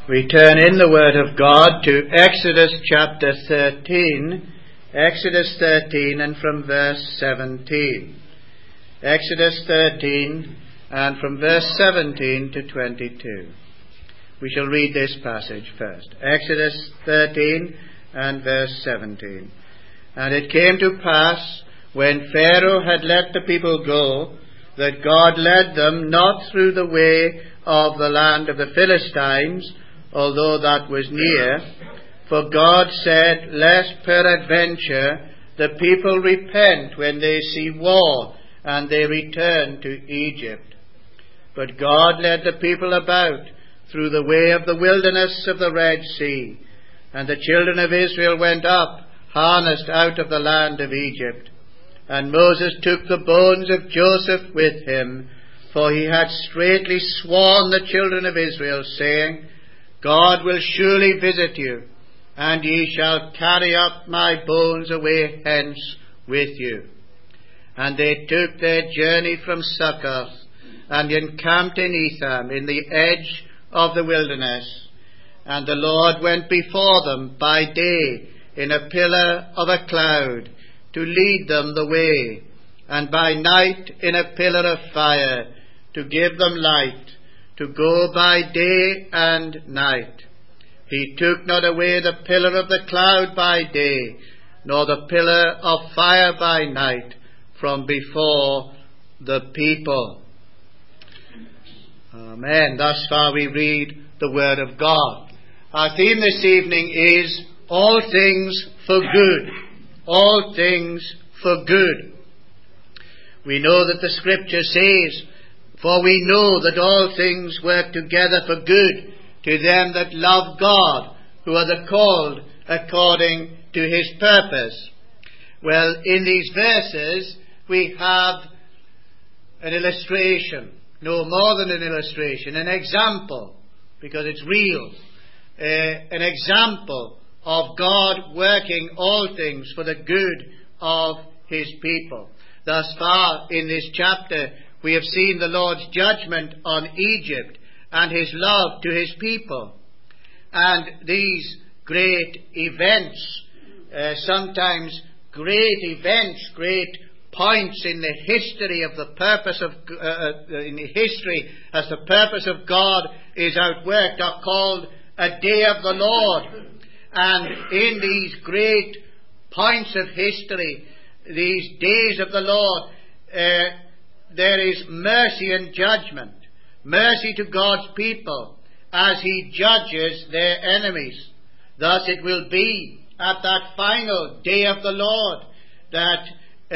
We turn in the Word of God to Exodus chapter 13, Exodus 13 and from verse 17. Exodus 13 and from verse 17 to 22. We shall read this passage first. Exodus 13 and verse 17. And it came to pass, when Pharaoh had let the people go, that God led them not through the way of the land of the Philistines, although that was near. For God said, lest peradventure the people repent when they see war, and they return to Egypt. But God led the people about through the way of the wilderness of the Red Sea, and the children of Israel went up, harnessed out of the land of Egypt. And Moses took the bones of Joseph with him, for he had straitly sworn the children of Israel, saying, God will surely visit you, and ye shall carry up my bones away hence with you. And they took their journey from Succoth, and encamped in Etham, in the edge of the wilderness. And the Lord went before them by day in a pillar of a cloud, to lead them the way, and by night in a pillar of fire, to give them light, to go by day and night. He took not away the pillar of the cloud by day, nor the pillar of fire by night, from before the people. Amen. Thus far we read the Word of God. Our theme this evening is all things for good. All things for good. We know that the Scripture says, for we know that all things work together for good to them that love God, who are the called according to his purpose. Well, in these verses we have an illustration, no more than an illustration, an example, because it's real, an example of God working all things for the good of his people. Thus far in this chapter we have seen the Lord's judgment on Egypt and his love to his people. And these great events, sometimes great events, great points in the history of the purpose of in the history as the purpose of God is outworked, are called a day of the Lord. And in these great points of history, these days of the Lord, there is mercy and judgment. Mercy to God's people as he judges their enemies. Thus it will be at that final day of the Lord that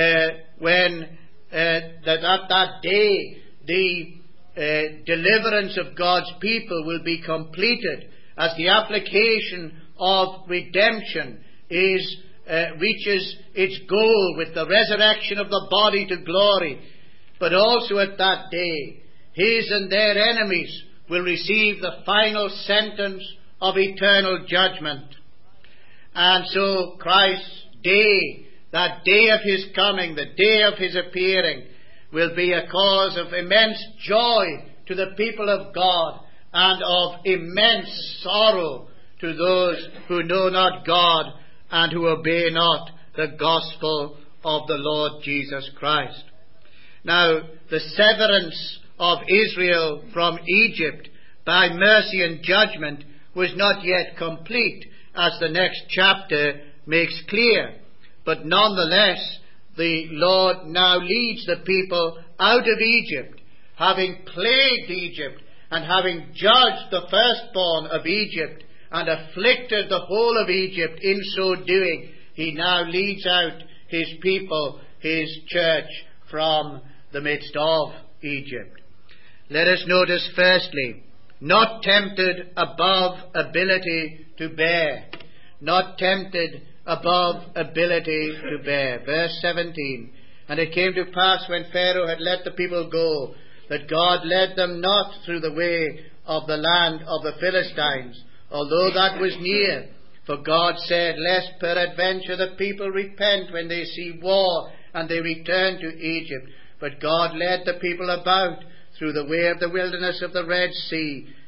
at that day the deliverance of God's people will be completed, as the application of redemption reaches its goal with the resurrection of the body to glory. But also at that day, his and their enemies will receive the final sentence of eternal judgment. And so Christ's day, that day of his coming, the day of his appearing, will be a cause of immense joy to the people of God and of immense sorrow to those who know not God and who obey not the gospel of the Lord Jesus Christ. Now, the severance of Israel from Egypt by mercy and judgment was not yet complete, as the next chapter makes clear. But nonetheless, the Lord now leads the people out of Egypt, having plagued Egypt and having judged the firstborn of Egypt and afflicted the whole of Egypt in so doing. He now leads out his people, his church, from the midst of Egypt. Let us notice firstly, not tempted above ability to bear. Not tempted above ability to bear. Verse 17. And it came to pass, when Pharaoh had let the people go, that God led them not through the way of the land of the Philistines, although that was near. For God said, lest peradventure the people repent when they see war, and they return to Egypt. But God led the people about through the way of the wilderness of the Red Sea,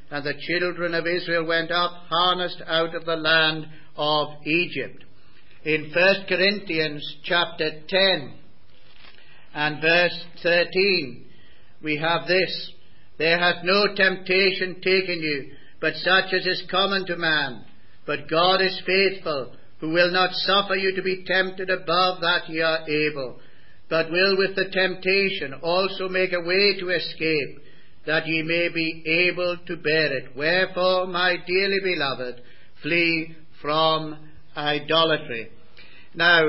and the children of Israel went up harnessed out of the land of Egypt. In 1 Corinthians chapter 10 and verse 13, we have this: There hath no temptation taken you, but such as is common to man. But God is faithful, who will not suffer you to be tempted above that ye are able, but will with the temptation also make a way to escape, that ye may be able to bear it. Wherefore, my dearly beloved, flee from idolatry. Now,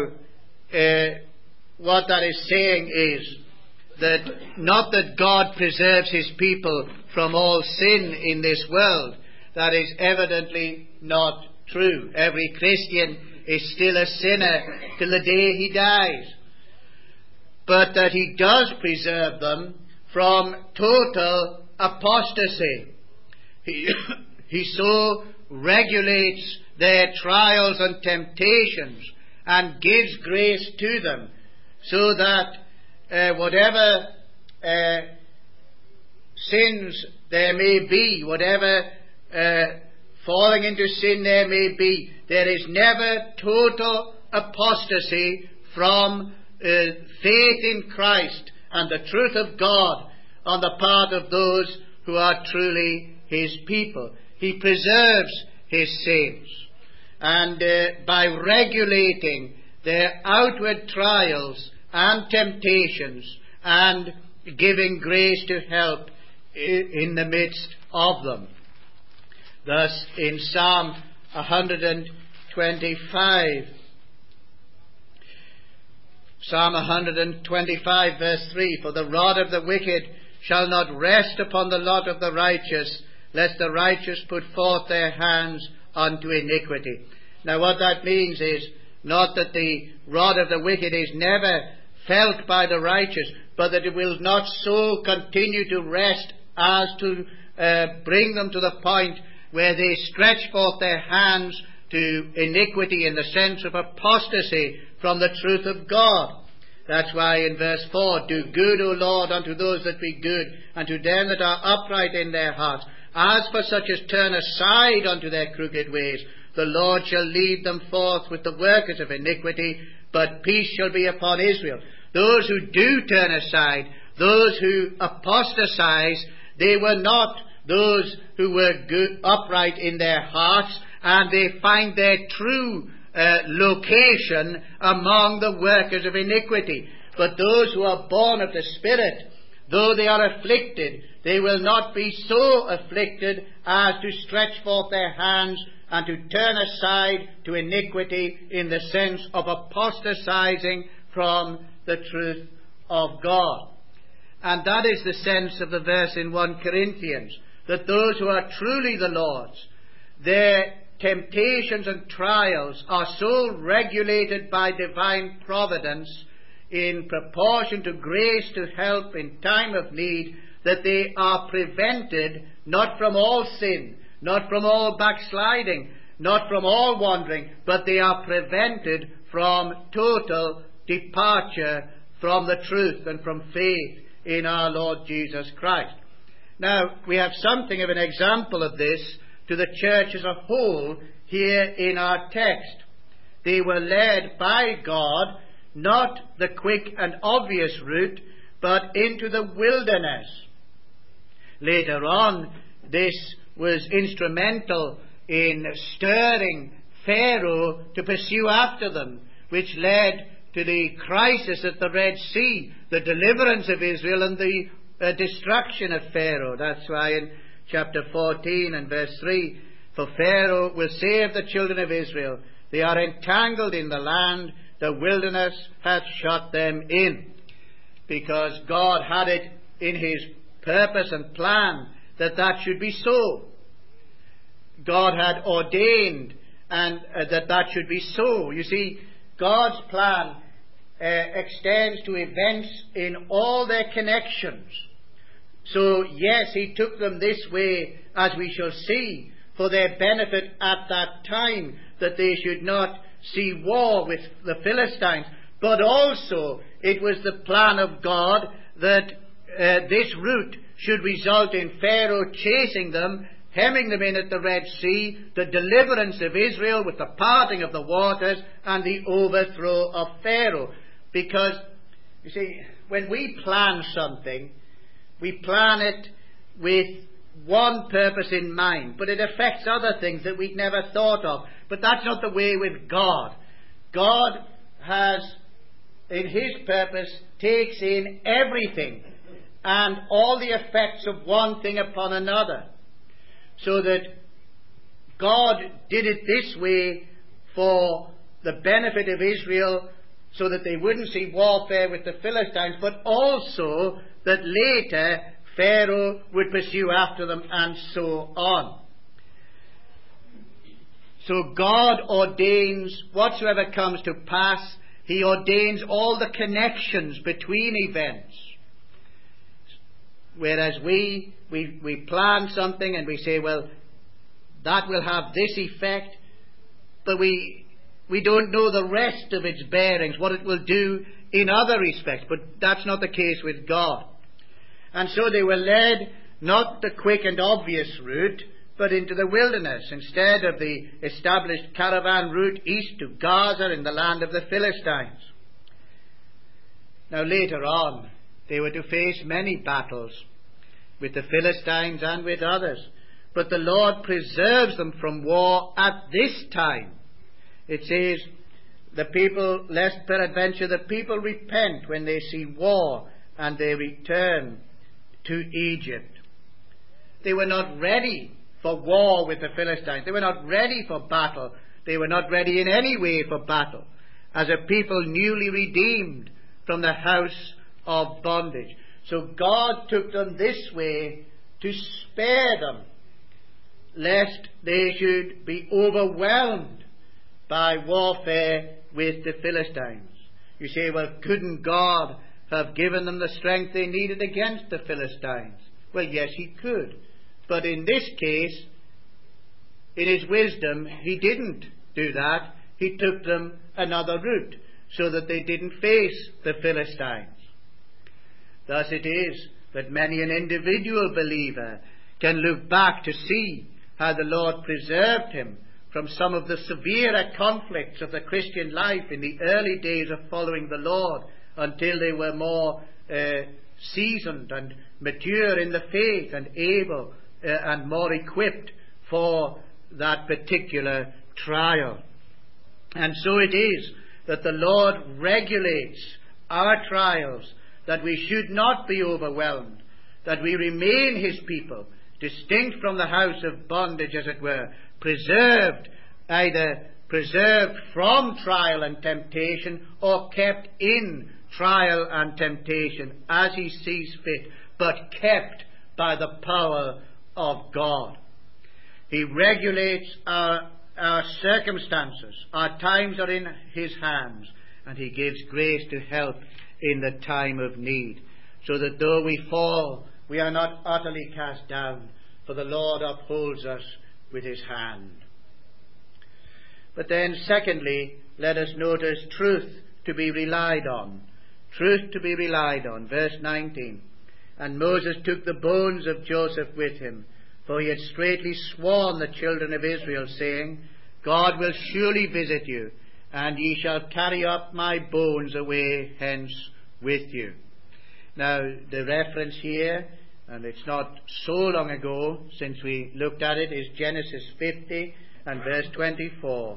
what that is saying is that not that God preserves his people from all sin in this world. That is evidently not true. Every Christian is still a sinner till the day he dies. But that he does preserve them from total apostasy. He so regulates their trials and temptations and gives grace to them, so that whatever sins there may be, whatever falling into sin there may be, there is never total apostasy from faith in Christ and the truth of God on the part of those who are truly his people. He preserves his saints, and by regulating their outward trials and temptations and giving grace to help in the midst of them. Thus in Psalm 125, Psalm 125 verse 3, For the rod of the wicked shall not rest upon the lot of the righteous, lest the righteous put forth their hands unto iniquity. Now what that means is not that the rod of the wicked is never felt by the righteous, but that it will not so continue to rest as to bring them to the point where they stretch forth their hands to iniquity in the sense of apostasy from the truth of God. That's why in verse 4, Do good, O Lord, unto those that be good, and to them that are upright in their hearts. As for such as turn aside unto their crooked ways, the Lord shall lead them forth with the workers of iniquity, but peace shall be upon Israel. Those who do turn aside, those who apostatize, they were not those who were good, upright in their hearts, and they find their true location among the workers of iniquity. But those who are born of the Spirit, though they are afflicted, they will not be so afflicted as to stretch forth their hands and to turn aside to iniquity in the sense of apostatizing from the truth of God. And that is the sense of the verse in 1 Corinthians, that those who are truly the Lord's, their temptations and trials are so regulated by divine providence in proportion to grace to help in time of need, that they are prevented not from all sin, not from all backsliding, not from all wandering, but they are prevented from total departure from the truth and from faith in our Lord Jesus Christ. Now, we have something of an example of this to the church as a whole here in our text. They were led by God, not the quick and obvious route, but into the wilderness. Later on, this was instrumental in stirring Pharaoh to pursue after them, which led to the crisis at the Red Sea, the deliverance of Israel and the destruction of Pharaoh. That's why in chapter 14 and verse 3, For Pharaoh will save the children of Israel. They are entangled in the land, the wilderness hath shut them in. Because God had it in his purpose and plan that that should be so. God had ordained and that should be so. You see, God's plan extends to events in all their connections. So, yes, he took them this way, as we shall see, for their benefit at that time, that they should not see war with the Philistines. But also, it was the plan of God that this route should result in Pharaoh chasing them hemming them in at the Red Sea, the deliverance of Israel with the parting of the waters, and the overthrow of Pharaoh. Because, you see, when we plan something, we plan it with one purpose in mind, but it affects other things that we'd never thought of. But that's not the way with God. God has, in His purpose, takes in everything and all the effects of one thing upon another. So that God did it this way for the benefit of Israel, so that they wouldn't see warfare with the Philistines, but also that later Pharaoh would pursue after them, and so on. So God ordains whatsoever comes to pass. He ordains all the connections between events. Whereas we plan something and we say, well, that will have this effect, but we don't know the rest of its bearings, what it will do in other respects. But that's not the case with God. And so they were led not the quick and obvious route, but into the wilderness, instead of the established caravan route east to Gaza in the land of the Philistines. Now later on, they were to face many battles with the Philistines and with others. But the Lord preserves them from war at this time. It says, the people, lest peradventure the people repent when they see war, and they return to Egypt. They were not ready for war with the Philistines. They were not ready for battle. They were not ready in any way for battle, as a people newly redeemed from the house of bondage. So God took them this way to spare them, lest they should be overwhelmed by warfare with the Philistines. You say, well, couldn't God have given them the strength they needed against the Philistines? Well, yes, He could. But in this case, in His wisdom, He didn't do that. He took them another route, so that they didn't face the Philistines. Thus it is that many an individual believer can look back to see how the Lord preserved him from some of the severer conflicts of the Christian life in the early days of following the Lord, until they were more seasoned and mature in the faith and able and more equipped for that particular trial. And so it is that the Lord regulates our trials, that we should not be overwhelmed, that we remain His people, distinct from the house of bondage, as it were, preserved, either preserved from trial and temptation, or kept in trial and temptation as He sees fit, but kept by the power of God. He regulates our circumstances. Our times are in His hands, and He gives grace to help in the time of need, so that though we fall, we are not utterly cast down, for the Lord upholds us with His hand. But then, secondly, let us notice truth to be relied on. Truth to be relied on. Verse 19. And Moses took the bones of Joseph with him, for he had straitly sworn the children of Israel, saying, God will surely visit you, and ye shall carry up my bones away hence with you. Now, the reference here, and it's not so long ago since we looked at it, is Genesis 50 and verse 24.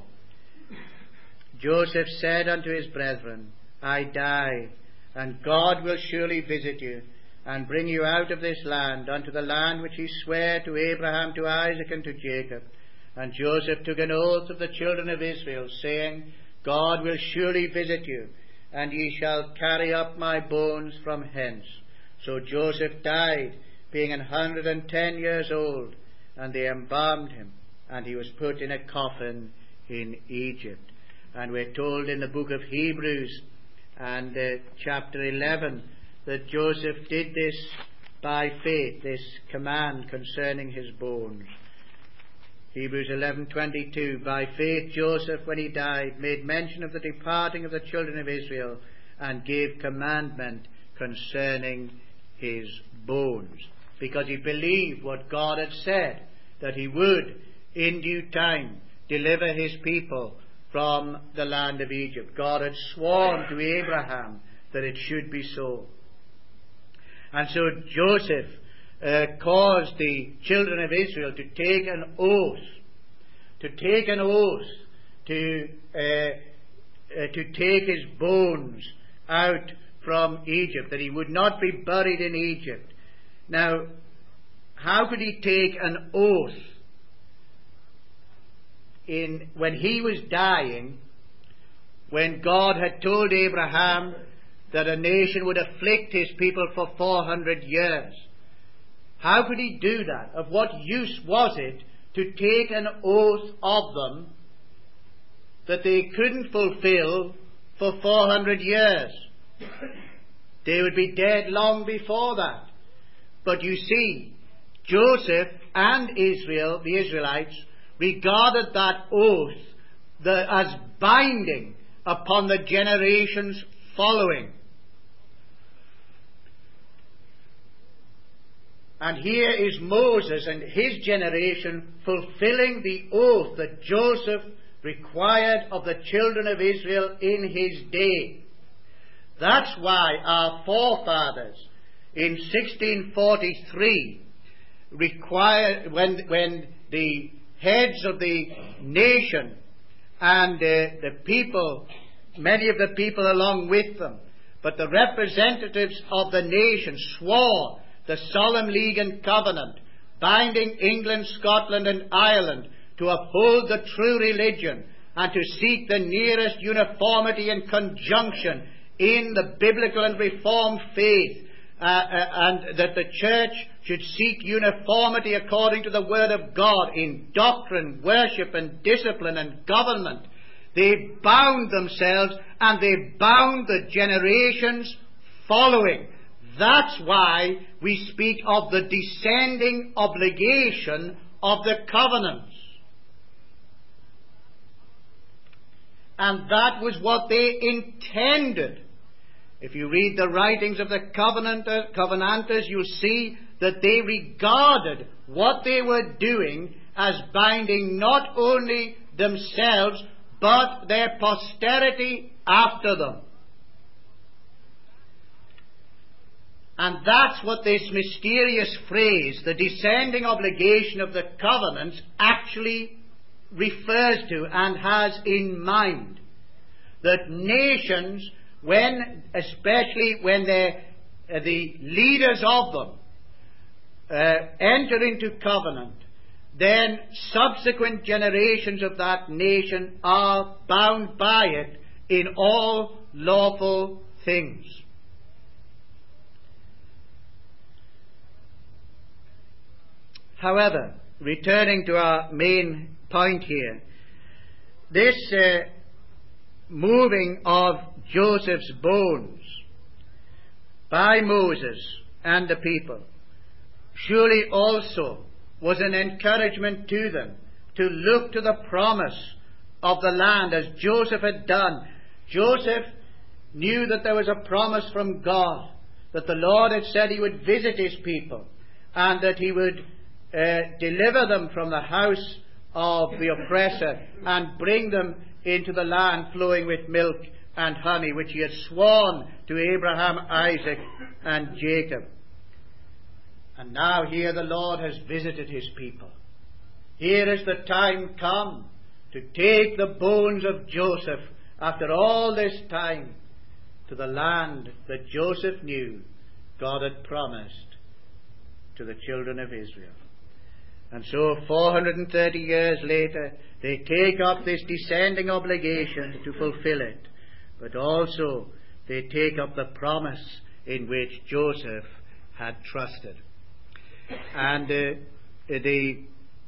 Joseph said unto his brethren, I die, and God will surely visit you, and bring you out of this land unto the land which He sware to Abraham, to Isaac, and to Jacob. And Joseph took an oath of the children of Israel, saying, God will surely visit you, and ye shall carry up my bones from hence. So Joseph died, being 110 years old, and they embalmed him, and he was put in a coffin in Egypt. And we're told in the book of Hebrews and chapter 11 that Joseph did this by faith, this command concerning his bones. Hebrews 11:22, by faith Joseph, when he died, made mention of the departing of the children of Israel, and gave commandment concerning his bones, because he believed what God had said. that he would, in due time, deliver his people from the land of Egypt. God had sworn to Abraham that it should be so. And so Joseph caused the children of Israel to take an oath, to take his bones out from Egypt, that he would not be buried in Egypt. Now, how could he take an oath when he was dying, when God had told Abraham that a nation would afflict his people for 400 years? How could he do that? Of what use was it to take an oath of them that they couldn't fulfill for 400 years? They would be dead long before that. But you see, Joseph and Israel, the Israelites, regarded that oath as binding upon the generations following. And here is Moses and his generation fulfilling the oath that Joseph required of the children of Israel in his day. That's why our forefathers in 1643 required, when the heads of the nation and the people, many of the people along with them, but the representatives of the nation swore the Solemn League and Covenant, binding England, Scotland and Ireland to uphold the true religion and to seek the nearest uniformity and conjunction in the biblical and reformed faith, and that the church should seek uniformity according to the Word of God in doctrine, worship and discipline and government. They bound themselves and they bound the generations following. That's why we speak of the descending obligation of the covenants. And that was what they intended. If you read the writings of the Covenanters, you'll see that they regarded what they were doing as binding not only themselves, but their posterity after them. And that's what this mysterious phrase, the descending obligation of the covenants, actually refers to and has in mind. That nations, especially when the leaders of them enter into covenant, then subsequent generations of that nation are bound by it in all lawful things. However, returning to our main point here, this moving of Joseph's bones by Moses and the people surely also was an encouragement to them to look to the promise of the land as Joseph had done. Joseph knew that there was a promise from God, that the Lord had said he would visit his people and that he would deliver them from the house of the oppressor and bring them into the land flowing with milk and honey, which he had sworn to Abraham, Isaac and Jacob. And now here the Lord has visited his people. Here is the time come to take the bones of Joseph after all this time to the land that Joseph knew God had promised to the children of Israel. And so 430 years later, they take up this descending obligation to fulfill it. But also, they take up the promise in which Joseph had trusted. And the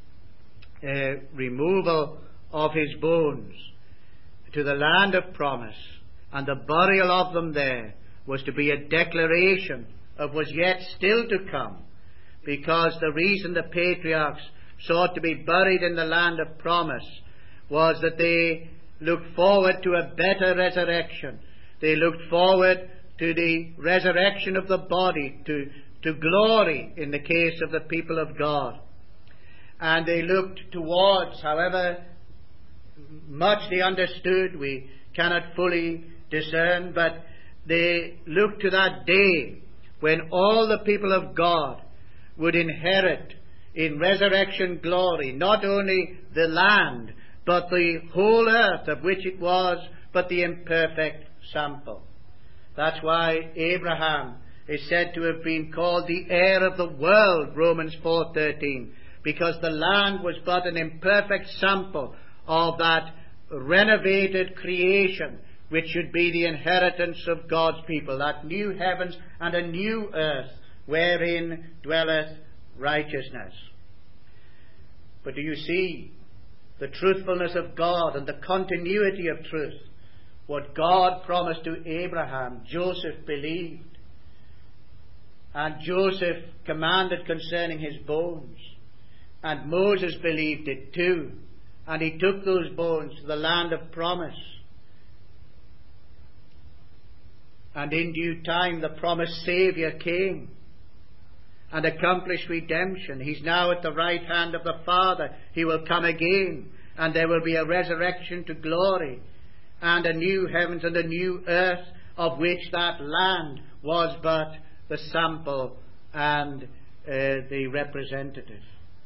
removal of his bones to the land of promise and the burial of them there was to be a declaration of what was yet still to come. Because the reason the patriarchs sought to be buried in the land of promise was that they looked forward to a better resurrection. They looked forward to the resurrection of the body, to glory in the case of the people of God. and they looked towards, however much they understood, we cannot fully discern, but they looked to that day when all the people of God would inherit in resurrection glory not only the land, but the whole earth, of which it was but the imperfect sample. That's why Abraham is said to have been called the heir of the world, Romans 4:13, because the land was but an imperfect sample of that renovated creation which should be the inheritance of God's people, that new heavens and a new earth wherein dwelleth righteousness. But do you see the truthfulness of God and the continuity of truth? What God promised to Abraham, Joseph believed. And Joseph commanded concerning his bones. And Moses believed it too. And he took those bones to the land of promise. And in due time the promised Saviour came and accomplished redemption. He's now at the right hand of the Father. He will come again, and there will be a resurrection to glory, and a new heavens and a new earth, of which that land was but the sample and the representative.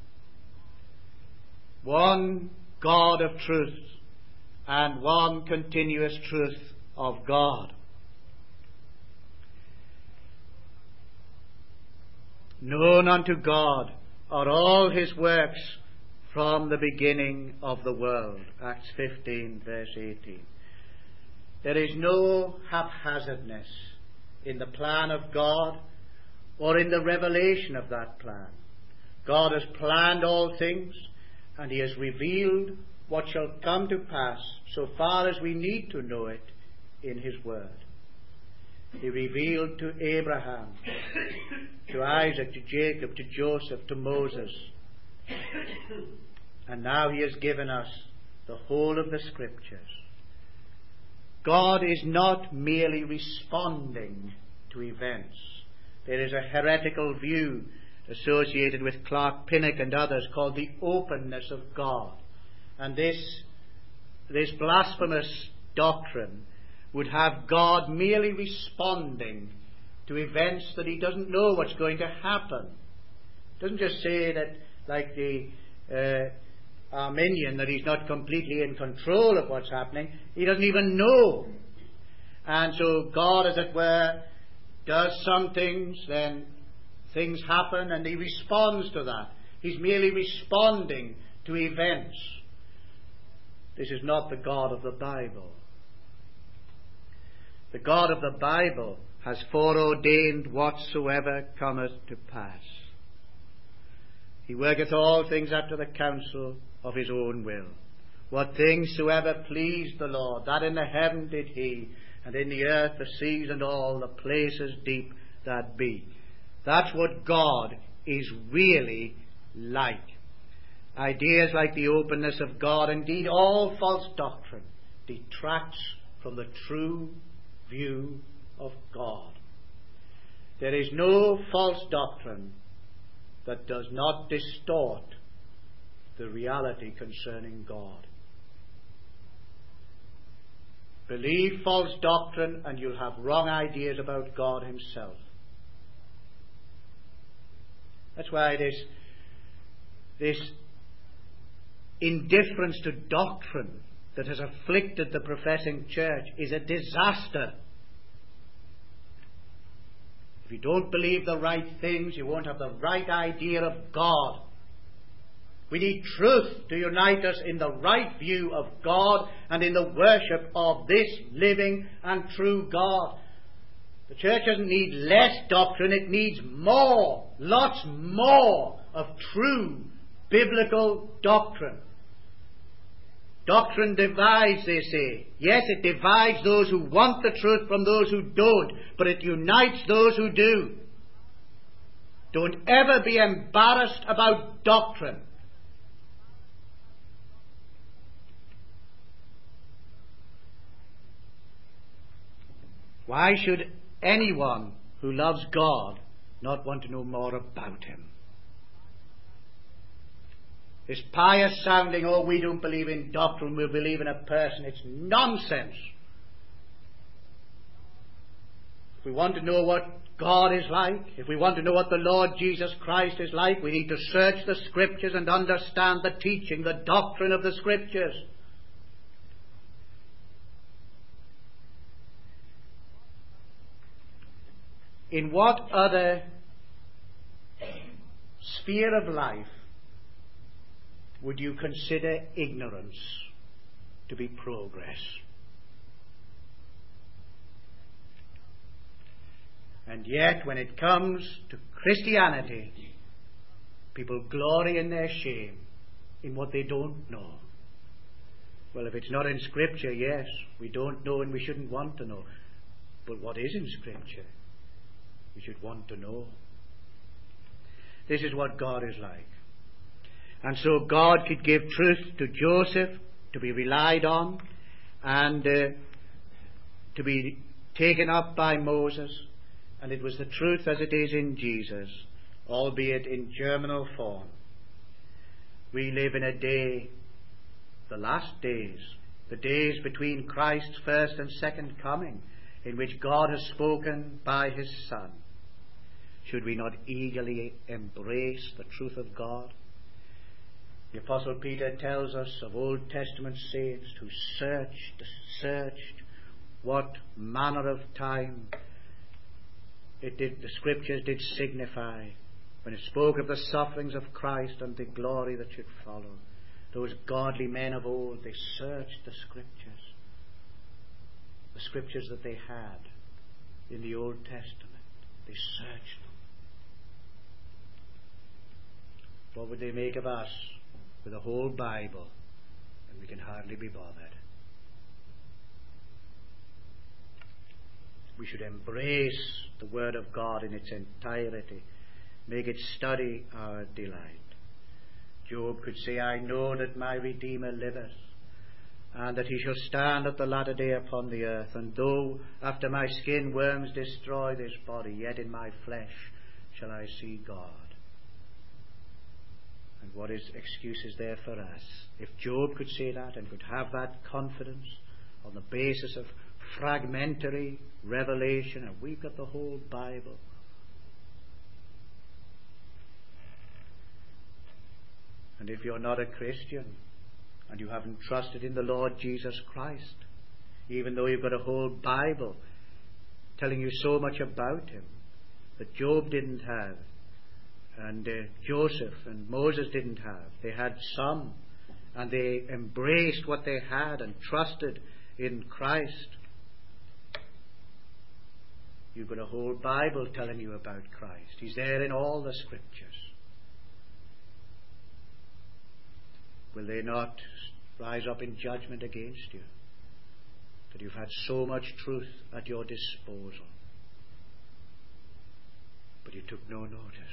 One God of truth and one continuous truth of God. Known unto God are all his works from the beginning of the world. Acts 15 verse 18. There is no haphazardness in the plan of God or in the revelation of that plan. God has planned all things, and he has revealed what shall come to pass so far as we need to know it in his word. He revealed to Abraham, to Isaac, to Jacob, to Joseph, to Moses. And now he has given us the whole of the Scriptures. God is not merely responding to events. There is a heretical view associated with Clark Pinnock and others called the openness of God. And this blasphemous doctrine would have God merely responding to events that he doesn't know what's going to happen. It doesn't just say that, like the Arminian, that he's not completely in control of what's happening. He doesn't even know. And so God, as it were, does some things, then things happen, and he responds to that. He's merely responding to events. This is not the God of the Bible. The God of the Bible has foreordained whatsoever cometh to pass. He worketh all things after the counsel of his own will. What things soever pleased the Lord, that in the heaven did he, and in the earth the seas and all the places deep that be. That's what God is really like. Ideas like the openness of God, indeed all false doctrine, detracts from the true view of God. There is no false doctrine that does not distort the reality concerning God. Believe false doctrine and you'll have wrong ideas about God himself. That's why this indifference to doctrine that has afflicted the professing church is a disaster. If you don't believe the right things, you won't have the right idea of God. We need truth to unite us in the right view of God and in the worship of this living and true God. The church doesn't need less doctrine, it needs more, lots more of true biblical doctrine. Doctrine divides, they say. Yes, it divides those who want the truth from those who don't, but it unites those who do. Don't ever be embarrassed about doctrine. Why should anyone who loves God not want to know more about him? This pious sounding, oh, we don't believe in doctrine, we believe in a person, it's nonsense. If we want to know what God is like, if we want to know what the Lord Jesus Christ is like, we need to search the Scriptures and understand the teaching, the doctrine of the Scriptures. In what other sphere of life would you consider ignorance to be progress? And yet, when it comes to Christianity, people glory in their shame in what they don't know. Well, if it's not in Scripture, yes, we don't know and we shouldn't want to know. But what is in Scripture, we should want to know. This is what God is like. And so God could give truth to Joseph to be relied on and to be taken up by Moses. And it was the truth as it is in Jesus, albeit in germinal form. We live in a day, the last days, the days between Christ's first and second coming, in which God has spoken by His Son. Should we not eagerly embrace the truth of God? The Apostle Peter tells us of Old Testament saints who searched what manner of time the Scriptures did signify when it spoke of the sufferings of Christ and the glory that should follow. Those godly men of old, they searched the Scriptures that they had in the Old Testament. They searched them. What would they make of us with a whole Bible, and we can hardly be bothered? We should embrace the Word of God in its entirety, make it study our delight. Job could say, I know that my Redeemer liveth, and that He shall stand at the latter day upon the earth. And though after my skin worms destroy this body, yet in my flesh shall I see God. And what excuse is there for us? If Job could say that and could have that confidence on the basis of fragmentary revelation, and we've got the whole Bible. And if you're not a Christian and you haven't trusted in the Lord Jesus Christ, even though you've got a whole Bible telling you so much about Him that Job didn't have, and Joseph and Moses didn't have, they had some, and they embraced what they had and trusted in Christ. You've got a whole Bible telling you about Christ. He's there in all the Scriptures. Will they not rise up in judgment against you, that you've had so much truth at your disposal, but you took no notice?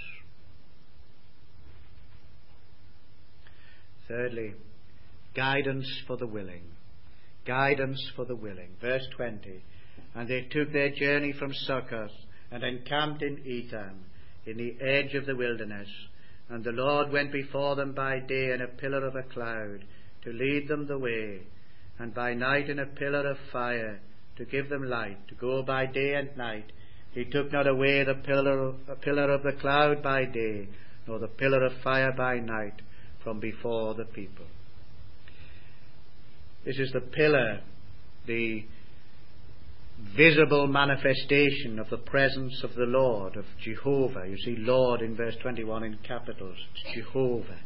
Thirdly, guidance for the willing. Guidance for the willing. Verse 20. And they took their journey from Succoth and encamped in Etham, in the edge of the wilderness. And the Lord went before them by day in a pillar of a cloud to lead them the way, and by night in a pillar of fire to give them light, to go by day and night. He took not away the pillar of the cloud by day, nor the pillar of fire by night from before the people. This is the pillar, the visible manifestation of the presence of the Lord, of Jehovah. You see Lord in verse 21 in capitals. It's Jehovah.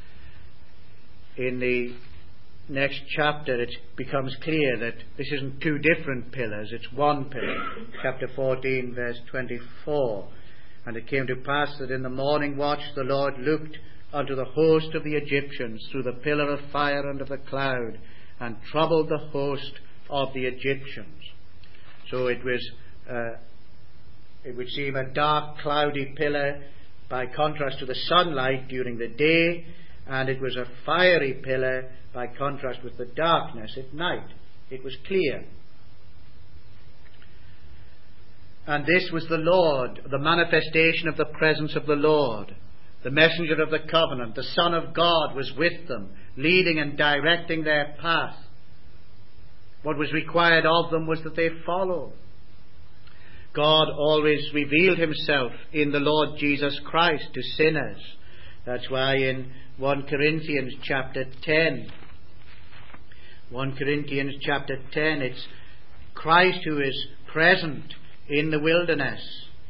In the next chapter it becomes clear that this isn't two different pillars, it's one pillar. Chapter 14 verse 24. And it came to pass that in the morning watch the Lord looked unto the host of the Egyptians through the pillar of fire and of the cloud, and troubled the host of the Egyptians. So it would seem a dark, cloudy pillar by contrast to the sunlight during the day, and it was a fiery pillar by contrast with the darkness at night. It was clear. And this was the Lord, the manifestation of the presence of the Lord. the messenger of the covenant, the Son of God, was with them, leading and directing their path. What was required of them was that they follow. God always revealed himself in the Lord Jesus Christ to sinners. That's why in 1 Corinthians chapter 10, it's Christ who is present in the wilderness.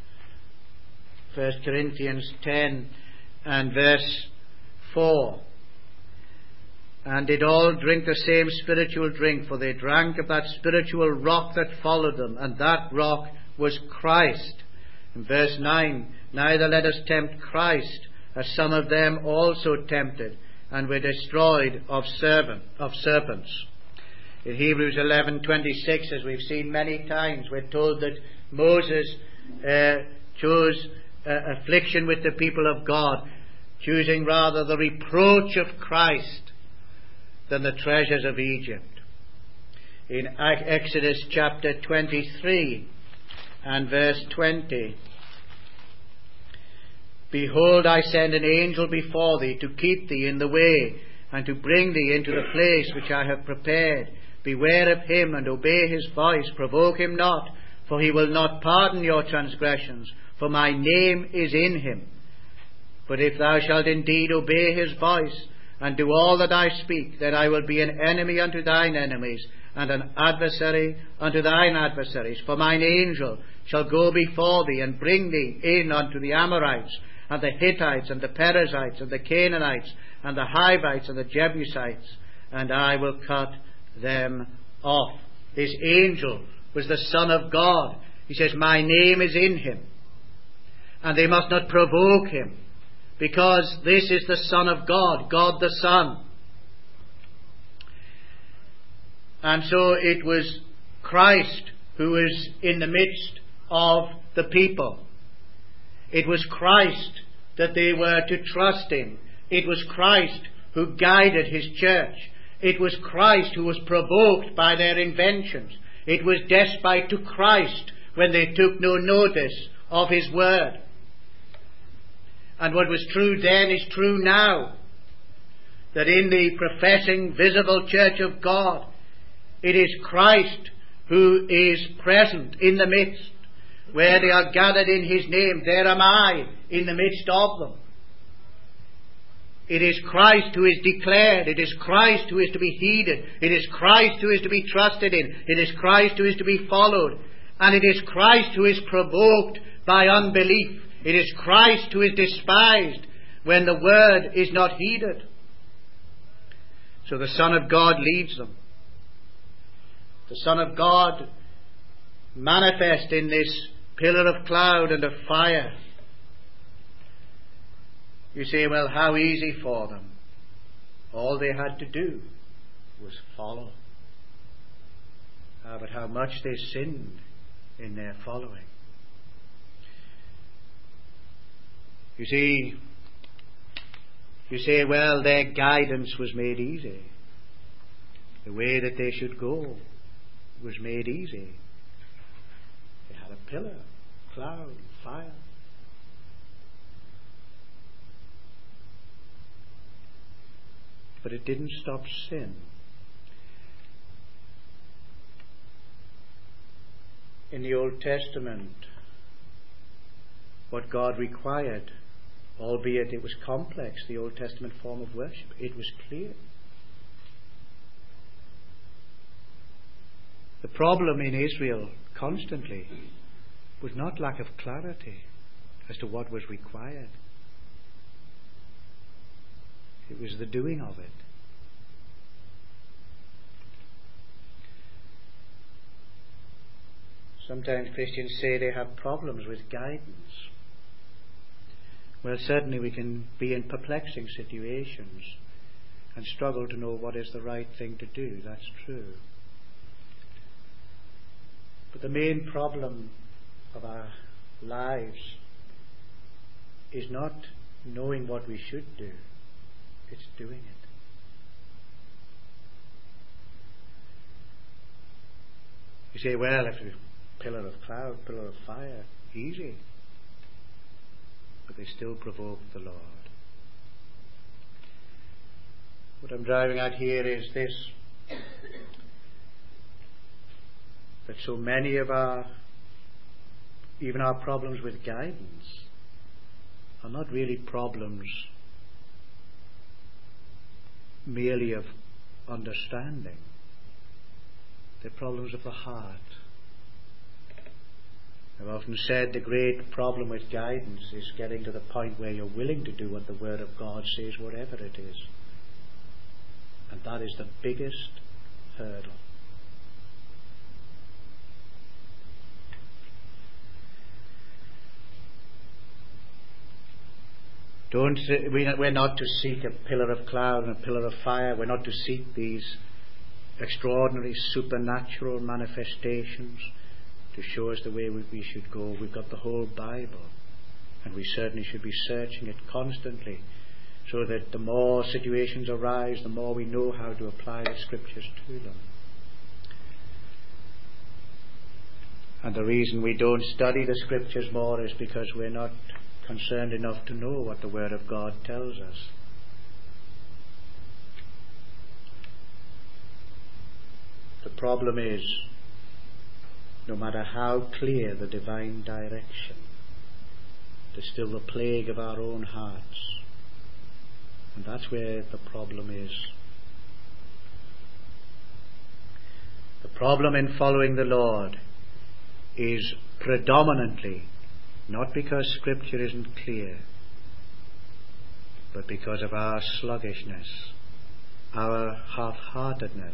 1 Corinthians 10 and verse 4. And did all drink the same spiritual drink, for they drank of that spiritual rock that followed them, and that rock was Christ. In verse 9, neither let us tempt Christ, as some of them also tempted, and were destroyed of serpents. In Hebrews 11:26, as we've seen many times, we're told that Moses chose affliction with the people of God, choosing rather the reproach of Christ than the treasures of Egypt. In Exodus chapter 23 and verse 20, behold, I send an angel before thee to keep thee in the way, and to bring thee into the place which I have prepared. Beware of him, and obey his voice. Provoke him not, for he will not pardon your transgressions, for my name is in him. But if thou shalt indeed obey his voice, and do all that I speak, then I will be an enemy unto thine enemies, and an adversary unto thine adversaries. For mine angel shall go before thee, and bring thee in unto the Amorites, and the Hittites, and the Perizzites, and the Canaanites, and the Hivites, and the Jebusites, and I will cut them off. This angel was the Son of God. He says, my name is in him. And they must not provoke him, because this is the Son of God, God the Son. And so it was Christ who was in the midst of the people. It was Christ that they were to trust in. It was Christ who guided his church. It was Christ who was provoked by their inventions. It was despite to Christ when they took no notice of his word. And what was true then is true now. That in the professing visible church of God, it is Christ who is present in the midst. Where they are gathered in his name, there am I in the midst of them. It is Christ who is declared. It is Christ who is to be heeded. It is Christ who is to be trusted in. It is Christ who is to be followed. And it is Christ who is provoked by unbelief. It is Christ who is despised when the word is not heeded. So the Son of God leads them. The Son of God manifest in this pillar of cloud and of fire. You say, well, how easy for them. All they had to do was follow. But how much they sinned in their following. You see, you say, well, their guidance was made easy. The way that they should go was made easy. They had a pillar, cloud, fire. But it didn't stop sin. In the Old Testament, what God required, albeit it was complex, the Old Testament form of worship, it was clear. The problem in Israel constantly was not lack of clarity as to what was required. It was the doing of it. Sometimes Christians say they have problems with guidance. Well, certainly we can be in perplexing situations and struggle to know what is the right thing to do. That's true. But the main problem of our lives is not knowing what we should do. It's doing it. You say, well, if a pillar of cloud, pillar of fire, easy. But they still provoke the Lord. What I'm driving at here is this, that so many of even our problems with guidance are not really problems merely of understanding. They're problems of the heart. I've often said the great problem with guidance is getting to the point where you're willing to do what the Word of God says, whatever it is. And that is the biggest hurdle. We're not to seek a pillar of cloud and a pillar of fire. We're not to seek these extraordinary supernatural manifestations to show us the way we should go. We've got the whole Bible, and we certainly should be searching it constantly, so that the more situations arise, the more we know how to apply the Scriptures to them. And the reason we don't study the Scriptures more is because we're not concerned enough to know what the Word of God tells us. The problem is, no matter how clear the divine direction, there's still the plague of our own hearts. And that's where the problem is. The problem in following the Lord is predominantly not because Scripture isn't clear, but because of our sluggishness, our half-heartedness,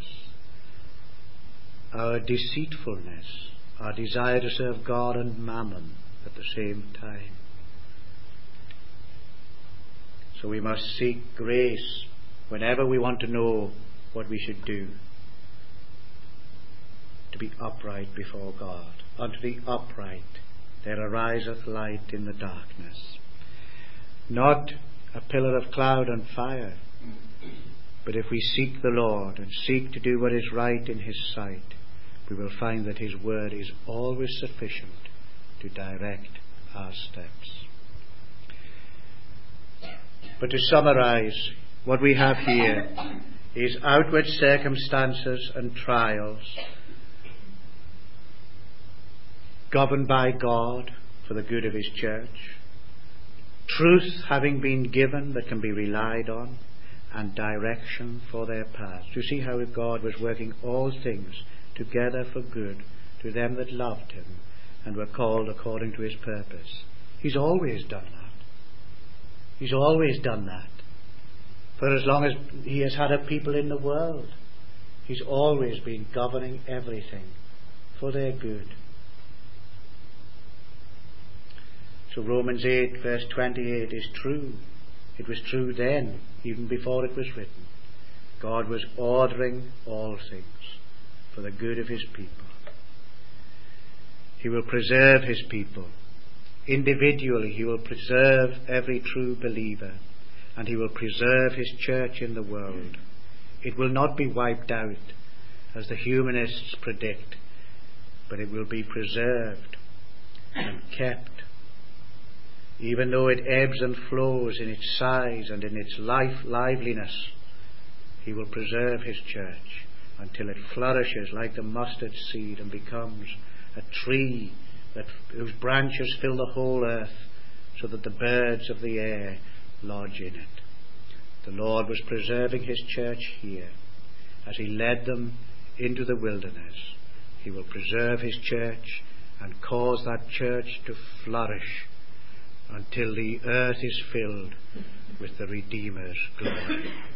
our deceitfulness, our desire to serve God and mammon at the same time. So we must seek grace whenever we want to know what we should do, to be upright before God. Unto the upright there ariseth light in the darkness. Not a pillar of cloud and fire, but if we seek the Lord and seek to do what is right in His sight, we will find that His Word is always sufficient to direct our steps. But to summarize, what we have here is outward circumstances and trials governed by God for the good of His church, truth having been given that can be relied on, and direction for their paths. You see how God was working all things together for good to them that loved Him and were called according to His purpose. He's always done that. He's always done that. For as long as He has had a people in the world, He's always been governing everything for their good. So Romans 8 verse 28 is true. It was true then, even before it was written. God was ordering all things for the good of His people. He will preserve His people. Individually, He will preserve every true believer, and He will preserve His church in the world. It will not be wiped out, as the humanists predict, but it will be preserved and kept. Even though it ebbs and flows in its size and in its liveliness, He will preserve His church until it flourishes like the mustard seed and becomes a tree whose branches fill the whole earth, so that the birds of the air lodge in it. The Lord was preserving His church here as He led them into the wilderness. He will preserve His church and cause that church to flourish until the earth is filled with the Redeemer's glory.